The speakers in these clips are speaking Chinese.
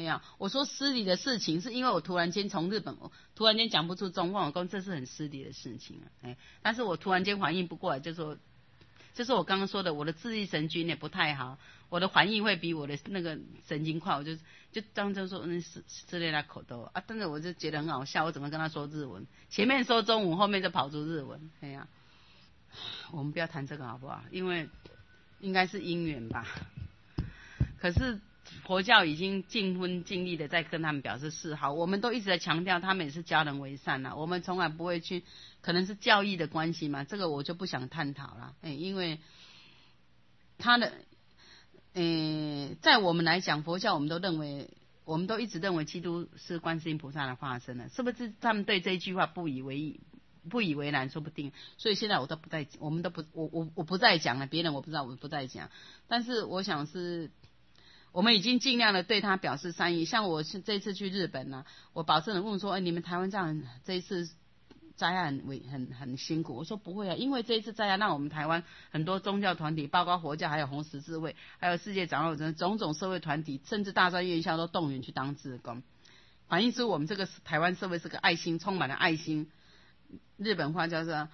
呀，我说失礼的事情，是因为我突然间从日本，突然间讲不出中文，我讲这是很失礼的事情啊，但是我突然间反应不过来，就说，就是我刚刚说的，我的自律神经也不太好，我的反应会比我的那个神经快，我就当成说失礼那口头啊，但是我就觉得很好笑，我怎么跟他说日文？前面说中文，后面就跑出日文，哎呀，我们不要谈这个好不好？因为应该是因缘吧。可是佛教已经尽心尽力的在跟他们表示示好，我们都一直在强调他们也是教人为善啊，我们从来不会去，可能是教义的关系嘛，这个我就不想探讨了，因为他的，在我们来讲佛教，我们都一直认为基督是观世音菩萨的化身了，是不是？他们对这一句话不以为然，说不定。所以现在我们都不，我不再讲了，别人我不知道，我不再讲。但是我想是，我们已经尽量的对他表示善意。像我这一次去日本呢，我保证的问说，你们台湾这样这一次灾害很辛苦。我说不会啊，因为这一次灾害让我们台湾很多宗教团体，包括佛教，还有红十字会，还有世界长老人，种种社会团体，甚至大专院校都动员去当志工，反映出我们这个台湾社会是个爱心，充满了爱心。日本话叫做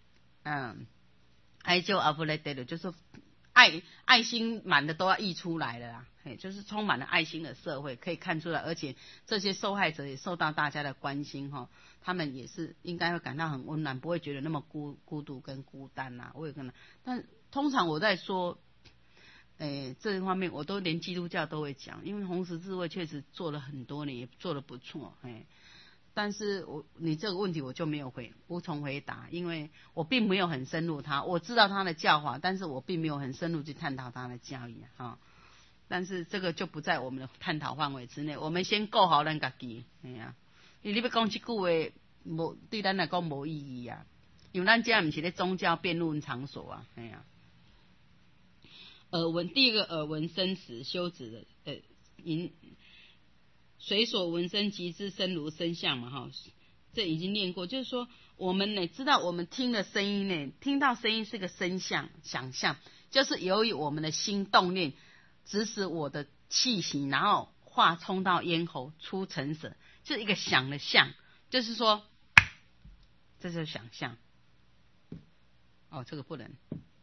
爱就阿弗雷德，就是爱心满的都要溢出来了啦，就是充满了爱心的社会，可以看出来，而且这些受害者也受到大家的关心哈，他们也是应该会感到很温暖，不会觉得那么孤独跟孤单呐。我也可能，但通常我在说，这方面我都连基督教都会讲，因为红十字会确实做了很多年，也做得不错，但是你这个问题我就没有无从回答，因为我并没有很深入我知道他的教法，但是我并没有很深入去探讨他的教义哈。但是这个就不在我们的探讨范围之内，我们先顾好咱自己，你要讲这句话，对咱来讲无意义啊，因为咱这不是咧宗教辩论场所啊，第一个耳闻生死修止的随所闻声即知声如声相嘛哈，这已经念过，就是说我们呢知道我们听的声音呢，听到声音是个声相想象，就是由于我们的心动念指使我的气息，然后话冲到咽喉出成舌，就是一个想的相，就是说这就是想象。这个不能，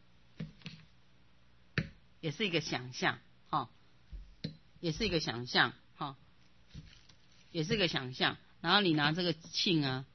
也是一个想象也是一个想象也是个想象，然后你拿这个磬啊，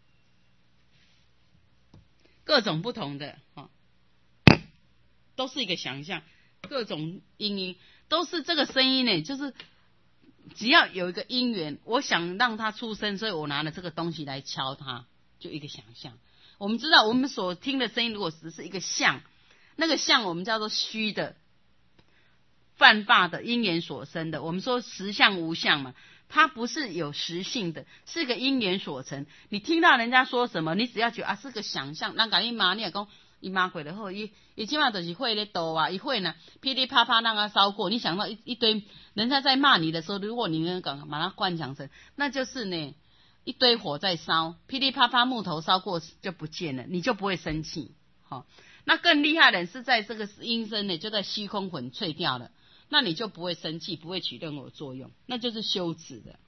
各种不同的都是一个想象，各种音都是这个声音呢，就是只要有一个因缘，我想让它出声，所以我拿了这个东西来敲它，就一个想象。我们知道我们所听的声音，如果只是一个相，那个相我们叫做虚的、泛化的因缘所生的。我们说实相无相嘛。它不是有实性的，是个因缘所成。你听到人家说什么，你只要觉得是个想象，人家你骂，你也讲伊骂过了后，伊起码就是会咧抖啊，一会呢噼里啪啪让它烧过。你想到一堆人家在骂你的时候，如果你能把它幻想成，那就是呢一堆火在烧，噼里啪啪木头烧过就不见了，你就不会生气。那更厉害的人是在这个音声呢就在虚空粉碎掉了。那你就不会生气，不会起任何作用，那就是修止的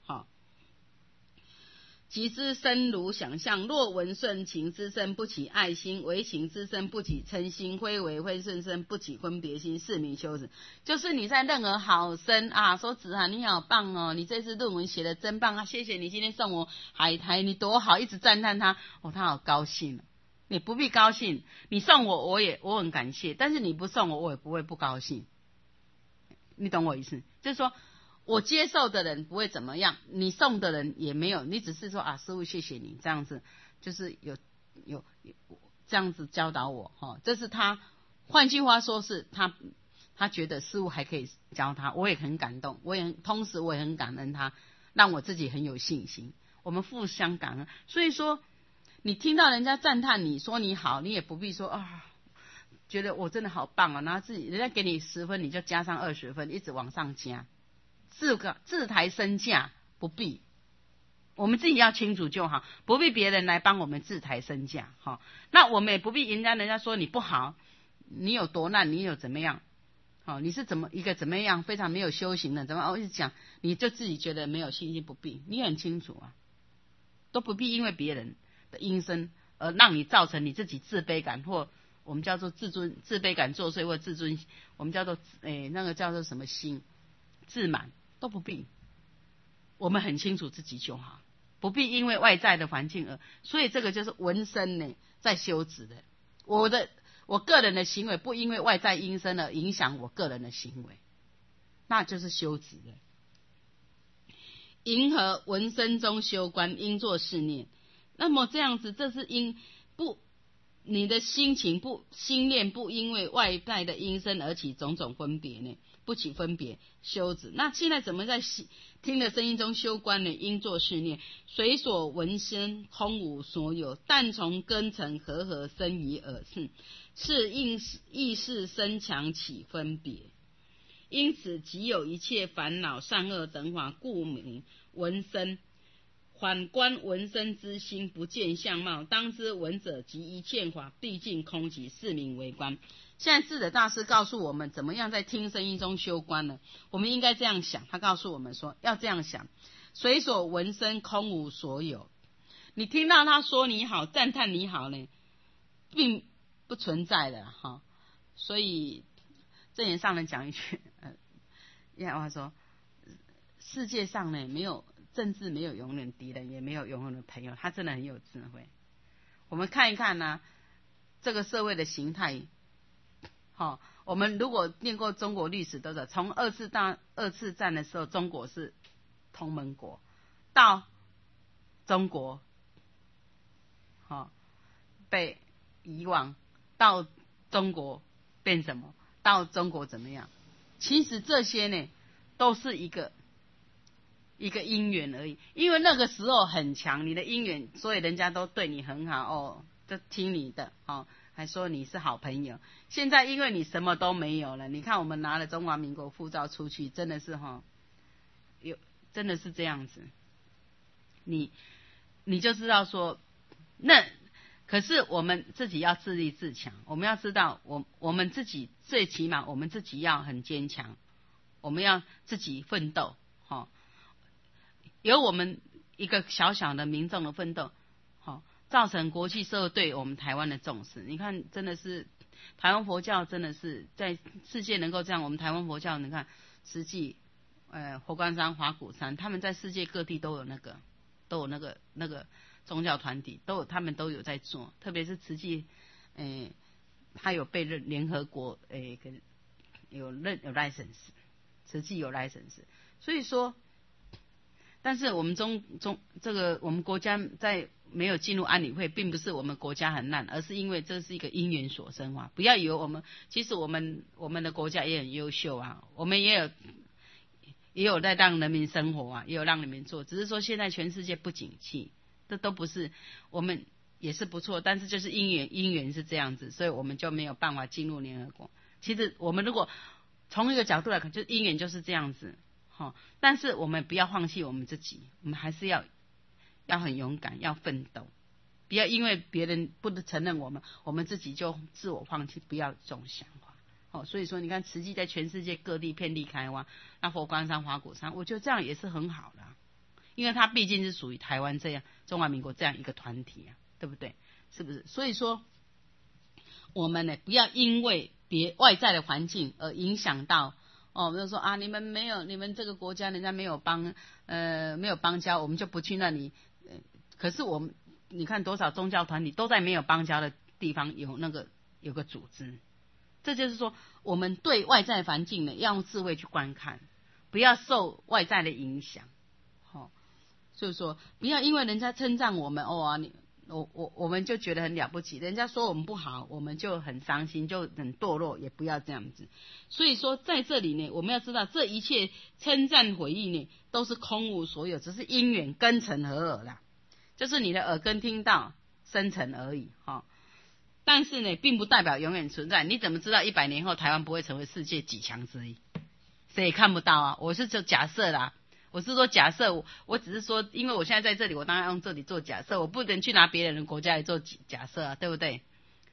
即知声如想象，若闻顺情之声不起爱心，为情之声不起嗔心，非为非顺声不起分别心，是名修止。就是你在任何好声说子涵你好棒哦，你这次论文写得真棒啊，谢谢你今天送我海苔，你多好，一直赞叹他他好高兴你不必高兴，你送我我很感谢，但是你不送我也不会不高兴。你懂我意思？就是说我接受的人不会怎么样，你送的人也没有，你只是说师父谢谢你这样子，就是有这样子教导我这是他，换句话说是他觉得师父还可以教他，我也很感动，同时我也很感恩他，让我自己很有信心，我们互相感恩。所以说你听到人家赞叹你说你好，你也不必说觉得我真的好棒然后人家给你10分，你就加上20分，一直往上加，自抬身价，不必，我们自己要清楚就好，不必别人来帮我们自抬身价那我们也不必人家说你不好，你有多烂，你有怎么样， 好，你是怎么样非常没有修行的，怎么一直讲，你就自己觉得没有信心，不必，你很清楚啊，都不必因为别人的因声而让你造成你自己自卑感，或我们叫做自卑感作祟，或自尊，我们叫做那个叫做什么心自满，都不必，我们很清楚自己就好，不必因为外在的环境而，所以这个就是闻声呢在修止的，我个人的行为不因为外在因声而影响我个人的行为，那就是修止的。迎合闻声中修观，应作是念。那么这样子，这是你的心念不因为外在的因声而起种种分别呢，不起分别修止。那现在怎么在听的声音中修观呢？应作是念，随所闻声空无所有，但从根尘和生于耳是意识生强起分别。因此即有一切烦恼善恶等法，故名闻声。反观闻声之心，不见相貌，当知闻者及一切法毕竟空寂，是名为观。现在智者大师告诉我们怎么样在听声音中修观呢？我们应该这样想，他告诉我们说要这样想，随所闻声空无所有。你听到他说你好，赞叹你好呢，并不存在的哈。所以正言上人讲一句，我说世界上呢没有政治，没有永远敌人，也没有永远的朋友，他真的很有智慧。我们看一看呢，这个社会的形态，我们如果念过中国历史都知道，从二次战的时候，中国是同盟国，到中国被遗忘，到中国变什么，到中国怎么样，其实这些呢都是一个因缘而已，因为那个时候很强，你的因缘，所以人家都对你很好就听你的还说你是好朋友。现在因为你什么都没有了，你看我们拿了中华民国护照出去，真的是真的是这样子，你就知道说，那可是我们自己要自立自强，我们要知道我们自己最起码我们自己要很坚强，我们要自己奋斗有我们一个小小的民众的奋斗造成国际社会对我们台湾的重视。你看真的是台湾佛教真的是在世界能够这样，我们台湾佛教你看慈济佛光山华鼓山，他们在世界各地都有那个宗教团体，他们都有在做，特别是慈济他有被联合国有 license， 慈济有 license， 所以说但是我们我们国家在没有进入安理会，并不是我们国家很烂，而是因为这是一个因缘所生不要以为其实我们的国家也很优秀我们也有在让人民生活也有让人民做，只是说现在全世界不景气，这都不是，我们也是不错，但是就是因缘是这样子，所以我们就没有办法进入联合国。其实我们如果从一个角度来看，就是因缘就是这样子但是我们不要放弃我们自己，我们还是要很勇敢，要奋斗，不要因为别人不承认我们自己就自我放弃，不要这种想法所以说你看慈济在全世界各地遍地开花，那佛光山华鼓山，我觉得这样也是很好的因为它毕竟是属于台湾这样中华民国这样一个团体对不对？是不是？所以说我们呢不要因为外在的环境而影响到比如说你们这个国家人家没有邦交，我们就不去那里可是你看多少宗教团体都在没有邦交的地方有个组织，这就是说我们对外在环境呢要用智慧去观看，不要受外在的影响就是说不要因为人家称赞我们我们就觉得很了不起，人家说我们不好我们就很伤心，就很堕落，也不要这样子。所以说在这里呢，我们要知道这一切称赞回忆呢都是空无所有，只是因缘根尘合耳啦，就是你的耳根听到生成而已但是呢并不代表永远存在。你怎么知道100年后台湾不会成为世界几强之一？谁也看不到我是就假设啦，我是说假设，我只是说因为我现在在这里，我当然用这里做假设，我不能去拿别人的国家来做假设对不对？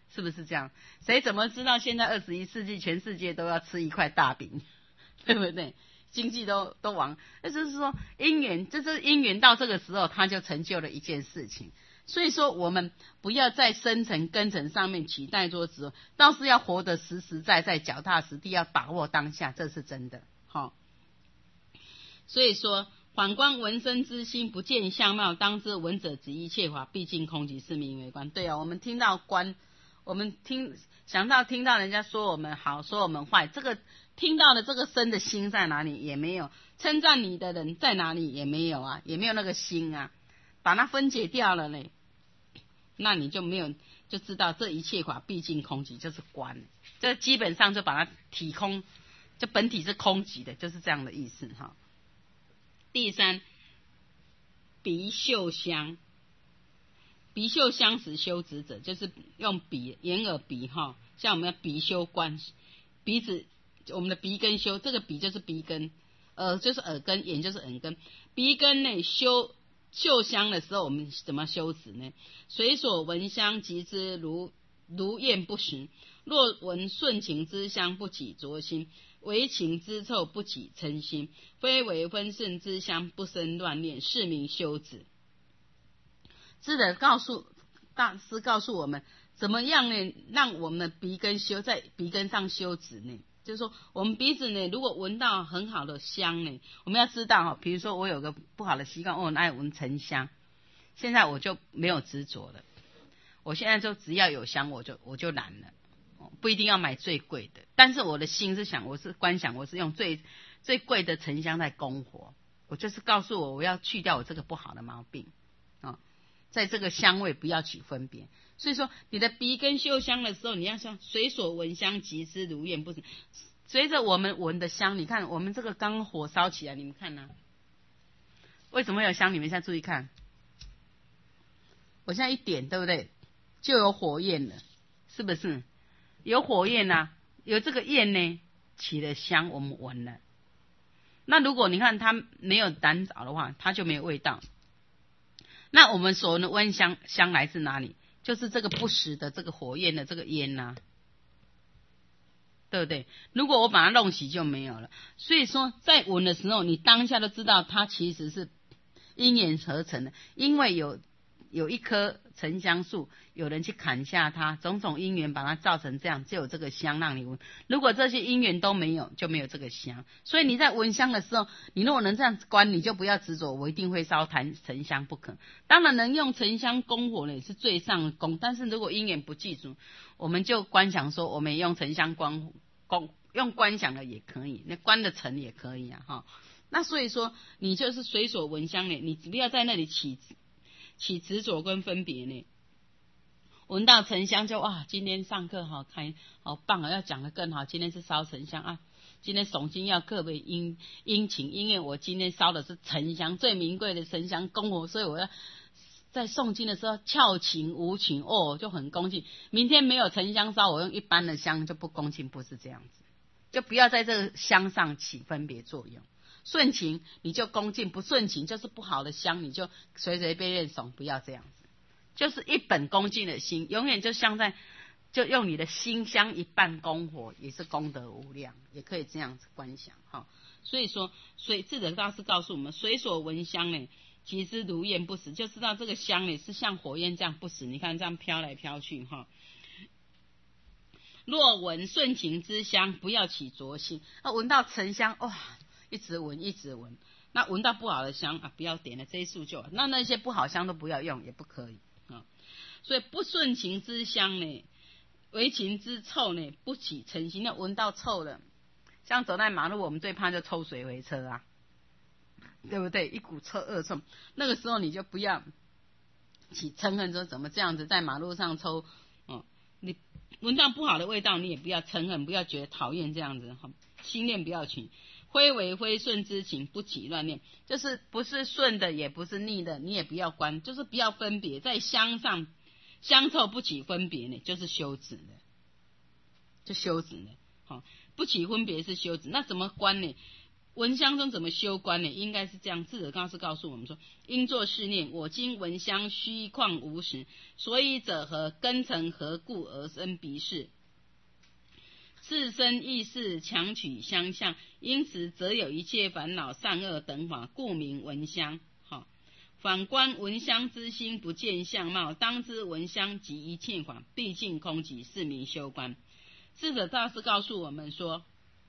是不是这样？谁怎么知道现在21世纪全世界都要吃一块大饼，对不对？经济都往，那就是说因缘，就是因缘到这个时候，它就成就了一件事情。所以说，我们不要在深层根尘上面取代做执着，倒是要活得实实在在、脚踏实地，要把握当下，这是真的。好，所以说，反观闻声之心，不见相貌，当知闻者即一切法，毕竟空即是名为观。对啊，我们听到观，我们听到人家说我们好，说我们坏，这个听到的这个身的心在哪里也没有，称赞你的人在哪里也没有啊，也没有那个心啊，把它分解掉了呢，那你就没有就知道这一切法毕竟空寂，就是观，这基本上就把它体空，就本体是空寂的，就是这样的意思哈。第三，鼻嗅香，鼻嗅香时修止者，就是用鼻眼耳鼻哈，像我们的鼻修观，鼻子我们的鼻根修，这个鼻就是鼻根，耳就是耳根，眼就是耳根，鼻根呢嗅香的时候，我们怎么修止呢？随所闻香即知如焰不实，若闻顺情之香，不起浊心，为情之臭，不起嗔心，非为分顺之香，不生乱念，是名修止。是的，大师告诉我们怎么样呢，让我们的鼻根修，在鼻根上修止呢？就是说我们鼻子呢，如果闻到很好的香呢，我们要知道比如说我有个不好的习惯，我很爱闻沉香，现在我就没有执着了，我现在就只要有香我就懒了，不一定要买最贵的，但是我的心是想，我是观想，我是用最贵的沉香在供活，我就是告诉我要去掉我这个不好的毛病在这个香味不要起分别。所以说你的鼻根嗅香的时候，你要像随所闻香即知如焰不实，随着我们闻的香，你看我们这个刚火烧起来，你们看啊，为什么有香？你们现在注意看，我现在一点对不对，就有火焰了，是不是？有火焰啊，有这个焰呢，起了香，我们闻了。那如果你看它没有燃着的话，它就没有味道。那我们所闻的闻香来自哪里？就是这个不实的这个火焰的这个烟啊，对不对？如果我把它弄熄就没有了。所以说在闻的时候，你当下都知道它其实是因缘合成的，因为有一棵沉香树，有人去砍下它，种种因缘把它造成这样，就有这个香让你闻。如果这些因缘都没有，就没有这个香。所以你在闻香的时候，你如果能这样观，你就不要执着我一定会烧沉香不可。当然能用沉香供火呢，也是最上的供，但是如果因缘不记住，我们就观想说我们也用沉香用观想的也可以，那观的成也可以啊那所以说你就是随所闻香呢，你不要在那里起执着跟分别呢。闻到沉香就哇，今天上课好开好棒啊，要讲得更好，今天是烧沉香啊，今天诵经要特别殷勤，因为我今天烧的是沉香，最名贵的沉香供我，所以我要在诵经的时候俏情无情就很恭敬。明天没有沉香烧，我用一般的香就不恭敬，不是这样子，就不要在这个香上起分别作用。顺情你就恭敬，不顺情就是不好的香，你就随随便便诵，不要这样子，就是一本恭敬的心，永远就用你的心香一半供火，也是功德无量，也可以这样子观想所以说，智者大师告诉我们，随所闻香呢，即知如焰不实，就知道这个香呢是像火焰这样不实，你看这样飘来飘去若闻顺情之香，不要起浊心。闻到沉香哇，一直闻，那闻到不好的香不要点了，这一束就好，那些不好香都不要用，也不可以所以不顺情之香呢，为情之臭呢，不起嗔心。那闻到臭了，像走在马路，我们最怕就抽水回车啊，对不对？一股恶臭，那个时候你就不要起嗔恨，说怎么这样子在马路上抽你闻到不好的味道，你也不要嗔恨，不要觉得讨厌这样子心念不要起。非为非顺之情，不起乱念，就是不是顺的也不是逆的，你也不要观，就是不要分别，在香上香臭不起分别呢，就是修止的，就修止了不起分别是修止。那怎么观呢？ 闻香中怎么修观呢？应该是这样，智者大师告诉我们说，应作是念：我今闻香虚旷无实，所以者何？根尘何故而生鼻识？自身意识强取相相，因此则有一切烦恼善恶等法，故名闻香。反观闻香之心不见相貌，当知闻香即一切法，毕竟空寂，是名修观。智者大师告诉我们说，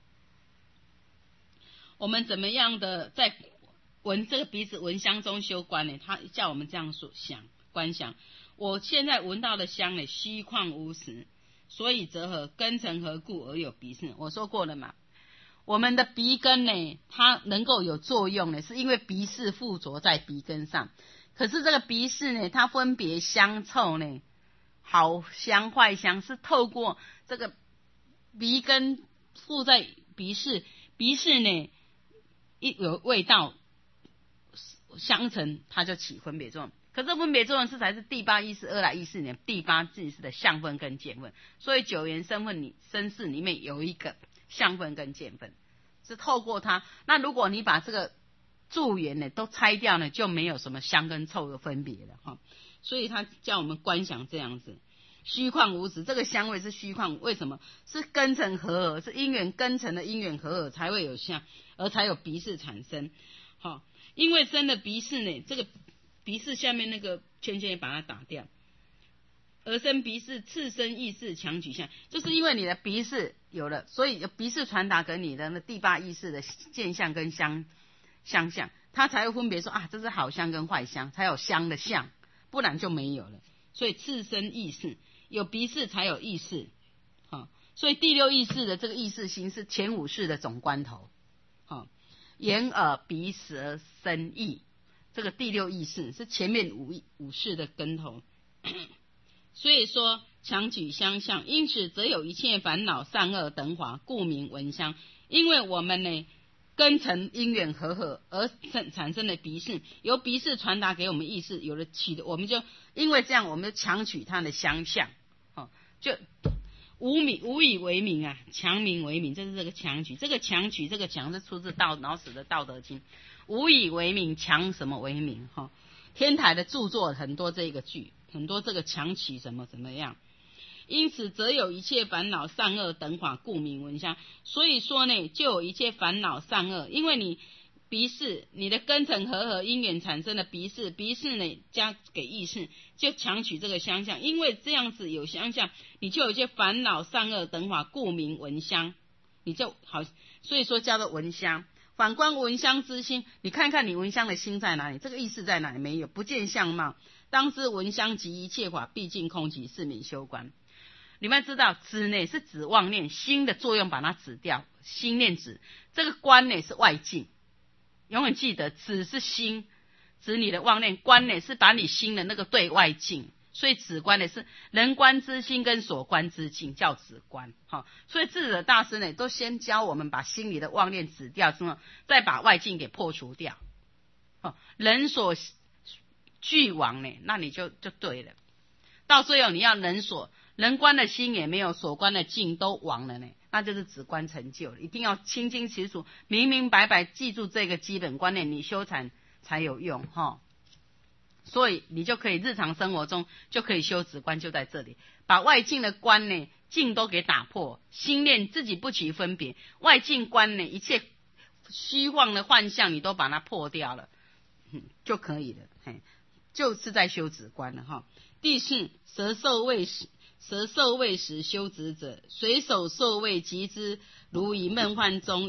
我们怎么样的在闻这个鼻子闻香中修观呢？他叫我们这样说想观想，我现在闻到的香呢，虚旷无实，所以则何？根尘何故而有鼻识？我说过了嘛，我们的鼻根呢，它能够有作用呢，是因为鼻识附着在鼻根上。可是这个鼻识呢，它分别香臭呢，好香坏香，是透过这个鼻根附在鼻识，鼻识呢一有味道相乘，它就起分别作用。可是分别作用是才是第八意识二来意识里第八意识的相分跟见分，所以九元身识里面有一个相分跟见分，是透过它。那如果你把这个助缘呢都拆掉呢，就没有什么香跟臭的分别了哈。所以他叫我们观想这样子，虚旷无实，这个香味是虚旷，为什么？是根尘合合，是因缘根尘的因缘合合才会有相，而才有鼻识产生。好，因为生的鼻识呢，这个鼻识下面那个圈圈也把它打掉，而生鼻识，次生意识强取相，就是因为你的鼻识有了，所以鼻识传达给你的那第八意识的见相跟相相，它才会分别说啊，这是好香跟坏香，才有香的相，不然就没有了。所以次生意识，有鼻识才有意识，所以第六意识的这个意识心是前五识的总观头，眼耳鼻舌身意，这个第六意识是前面五识的根头。所以说强取相像，因此则有一切烦恼善恶等法，故名闻香。因为我们呢根尘因缘合合而产生的鼻识，由鼻识传达给我们意识，有了取的，我们就因为这样，我们就强取它的相像，就无以为名啊，强名为名，这是这个强取。这个强取，这个强是出自老子的《道德经》，无以为名，强什么为名？天台的著作很多这个句，很多这个强取什么怎么样。因此则有一切烦恼善恶等法，故名闻香。所以说呢，就有一切烦恼善恶，因为你鼻识，你的根尘合合因缘产生的鼻识，鼻识呢加给意识，就强取这个相像。因为这样子有相像，你就有一些烦恼善恶等法，故名闻香，你就好，所以说叫做闻香。反观闻香之心，你看看你闻香的心在哪里？这个意识在哪里？没有，不见相貌。当知闻香即一切法，毕竟空寂，是名修观。你们知道止呢是指妄念，心的作用把它止掉，心念止。这个观呢是外境，永远记得止是心，止你的妄念，观呢是把你心的那个对外境，所以止观呢是人观之心跟所观之境，叫止观。所以智者大师呢都先教我们把心里的妄念止掉之后，再把外境给破除掉。人所俱亡呢，那你就对了。到最后你要人观的心也没有，所观的境都亡了呢，那就是止观成就了。一定要清清楚楚、明明白白记住这个基本观念，你修禅才有用所以你就可以日常生活中就可以修止观，就在这里，把外境的观呢境都给打破，心念自己不起分别，外境观呢一切虚妄的幻象你都把它破掉了，就可以了，就是在修止观了第四，舌受味时修止者，随手受味即知，如以梦幻中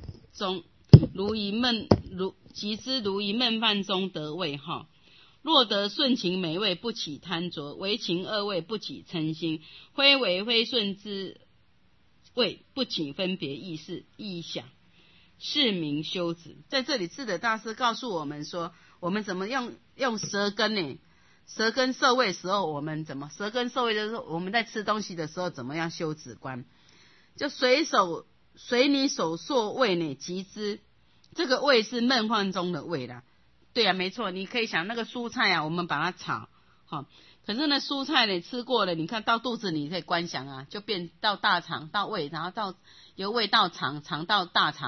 即知如以梦幻中得味若得顺情美味，不起贪着；为情恶味，不起嗔心；非为非顺之味，不起分别意识意想，是名修止。在这里智者大师告诉我们说，我们怎么用舌根呢？舌根受味的时候，我们怎么？舌根受味就是我们在吃东西的时候怎么样修止观？就随你手受味呢，即知这个味是梦幻中的味啦。对啊，没错，你可以想那个蔬菜啊，我们把它炒，可是呢蔬菜呢吃过了，你看到肚子里可以观想啊，就变到大肠到胃，然后由胃到肠，肠到大肠，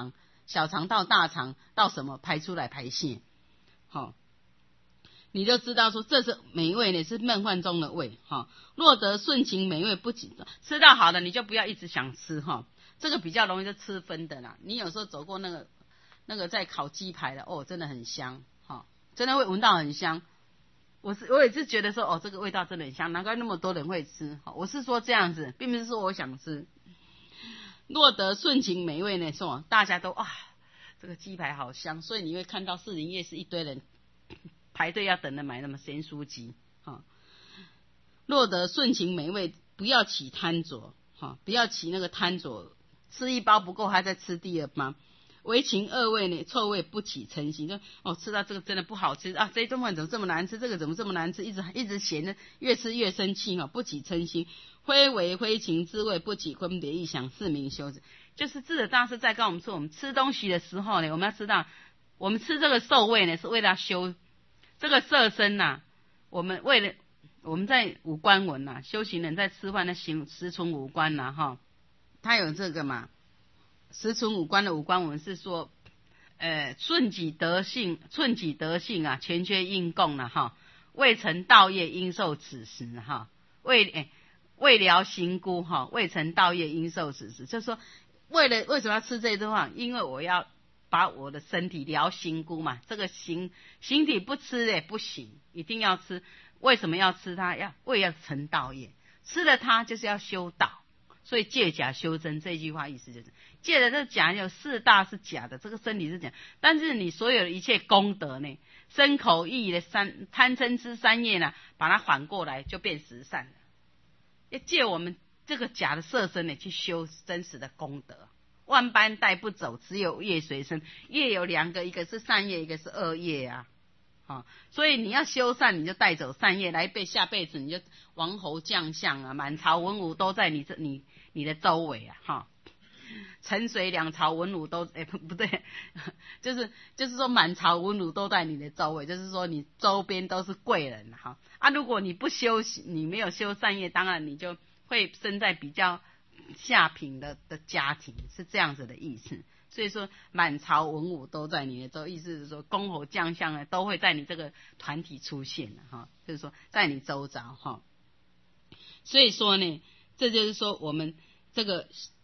小肠到大肠到什么排出来排泄，好，你就知道说这是美味呢，是梦幻中的味哈。若得顺情美味不紧，吃到好的你就不要一直想吃哈，这个比较容易就吃分的啦。你有时候走过那个在烤鸡排的哦，真的很香哈，真的会闻到很香。我也是觉得说哦，这个味道真的很香，难怪那么多人会吃。我是说这样子，并不是说我想吃。若得顺情美味呢，说大家都这个鸡排好香，所以你会看到士林夜市一堆人排队要等着买那么咸酥鸡。若得顺情美味，不要起贪着，不要起那个贪着，吃一包不够还在吃第二包。为情二味呢，臭味不起嗔心，就吃到这个真的不好吃啊，这一顿饭怎么这么难吃，这个怎么这么难吃，一直嫌的，越吃越生气不起嗔心。非为非情滋味，不起分别意想，是名修止。就是智者大师在跟我们说，我们吃东西的时候呢，我们要知道，我们吃这个受味呢，是为了修这个色身呐。我们在五官文呐，修行人在吃饭的十存五官呐他有这个嘛。十存五官的五官文是说，顺己得性啊，全缺应供了未成道业应受此时未疗行孤未成道业应受此时，就是说为什么要吃这一顿饭？因为我要把我的身体疗行孤嘛，这个形体不吃也不行，一定要吃。为什么要吃它？为要成道业，吃了它就是要修道。所以借假修真这句话意思就是，借的这假有四大是假的，这个身体是假，但是你所有的一切功德呢，身口意的贪嗔痴三业呢，把它反过来就变实善了。要借我们这个假的色身呢，去修真实的功德。万般带不走，只有业随身。业有两个，一个是善业，一个是恶业啊。所以你要修善，你就带走善业，下辈子你就王侯将相啊，满朝文武都在你的周围啊，陈水两朝文武都不对，就是说满朝文武都在你的周围，就是说你周边都是贵人如果你不修，你没有修善业，当然你就会生在比较下品的家庭，是这样子的意思。所以说满朝文武都在你的周，意思是说公侯将相呢都会在你这个团体出现就是说在你周遭所以说呢，这就是说我们这个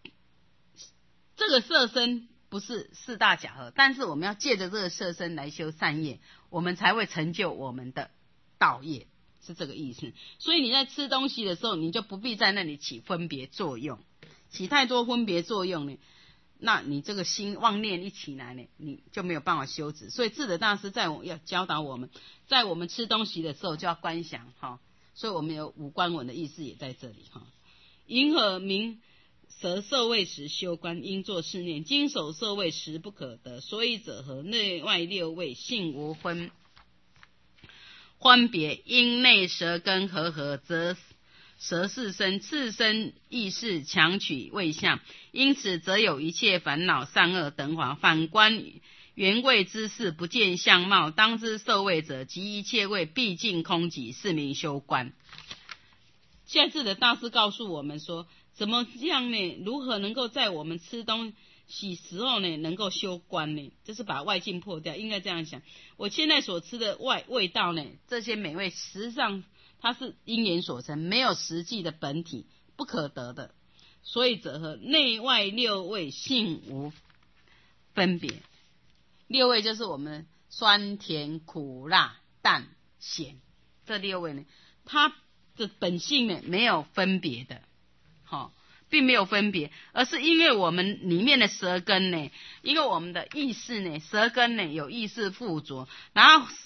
色身不是四大假合，但是我们要借着这个色身来修善业，我们才会成就我们的道业，是这个意思。所以你在吃东西的时候，你就不必在那里起分别作用，起太多分别作用呢，那你这个心妄念一起来呢，你就没有办法修止。所以智者大师要教导我们，在我们吃东西的时候就要观想所以我们有五官文的意思也在这里银河明舌受味时修观，应作是念：经手受味时不可得，所以者何？内外六味性无分别，因内舌根和则舌是身，次身意识强取味相，因此则有一切烦恼善恶等法。反观原味之事，不见相貌，当知受味者及一切味毕竟空寂，是名修观。现在智者大师告诉我们说，怎么样呢？如何能够在我们吃东西时候呢，能够修观呢？就是把外境破掉。应该这样想，我现在所吃的味道呢，这些美味实际上它是因缘所成，没有实际的本体，不可得的。所以者何？内外六味性无分别。六味就是我们酸甜苦辣淡咸这六味呢，它的本性呢没有分别的并没有分别，而是因为我们里面的舌根呢，因为我们的意识呢，舌根呢有意识附着，然后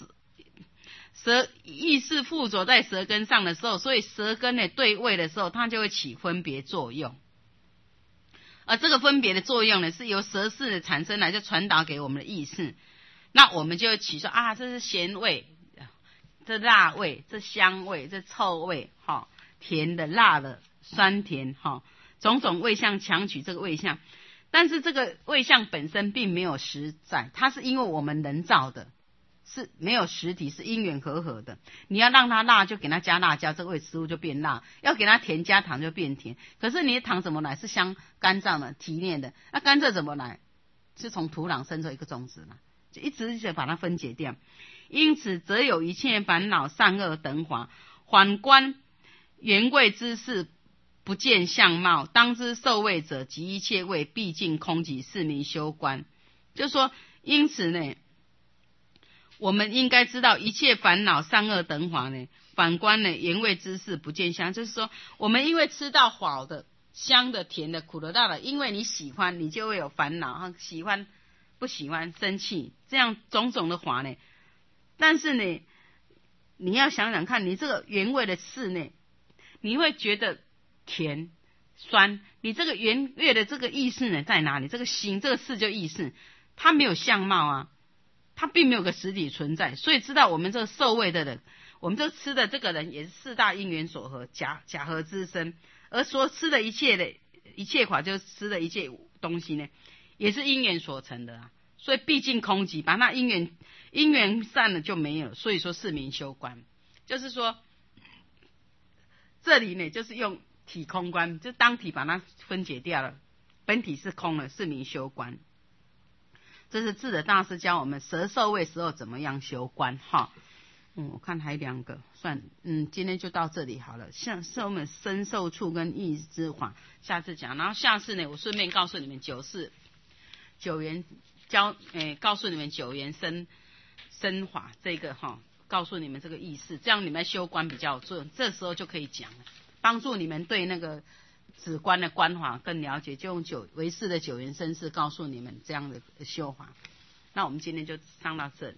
意识附着在舌根上的时候，所以舌根呢对味的时候，它就会起分别作用。而这个分别的作用呢，是由舌识的产生来，就传导给我们的意识，那我们就会起说这是咸味，这辣味，这香味，这臭味甜的辣的酸甜种种味相强取这个味相。但是这个味相本身并没有实在，它是因为我们人造的，是没有实体，是因缘和的。你要让它辣，就给它加辣椒，这个食物就变辣；要给它甜，加糖就变甜。可是你的糖怎么来？是香干燥的、提炼的。那甘蔗怎么来？ 是从土壤生出一个种子嘛，就一直把它分解掉。因此，则有一切烦恼善恶等法。反观原味之事，不见相貌，当知受味者及一切味毕竟空寂，是名修观。就是说，因此呢，我们应该知道一切烦恼善恶等法呢，反观呢原味之事不见相，就是说，我们因为吃到好的、香的、甜的、苦的、辣的，因为你喜欢，你就会有烦恼，喜欢、不喜欢、生气，这样种种的法呢。但是呢，你要想想看，你这个原味的事呢，你会觉得甜、酸，你这个原味的这个意识呢在哪里？这个心，这个事就意识，它没有相貌啊，它并没有个实体存在，所以知道我们这个受味的人，我们这吃的这个人也是四大因缘所合，假合之身，而所吃的一切法，就是吃的一切东西呢，也是因缘所成的啊。所以毕竟空寂，把那因缘散了就没有，所以说是名修观。就是说，这里呢就是用体空观，就当体把它分解掉了，本体是空了，是名修观。这是智者大师教我们舌受味时候怎么样修观哈。我看还2个，算今天就到这里好了。像是我们身受处跟意之法，下次讲。然后下次呢，我顺便告诉你们九元告诉你们九元生法这个哈，告诉你们这个意思，这样你们修观比较有作用，这时候就可以讲了，帮助你们对那个止观的观法更了解，就用唯识的九元生式告诉你们这样的修法。那我们今天就上到这里。